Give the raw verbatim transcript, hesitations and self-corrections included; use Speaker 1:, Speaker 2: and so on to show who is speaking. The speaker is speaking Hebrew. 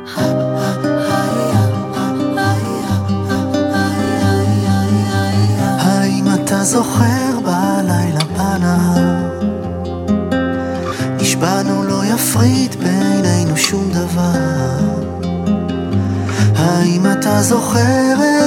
Speaker 1: האם אתה זוכר בלילה בנהר, נשבענו לא יפריד בינינו שום דבר. האם אתה זוכר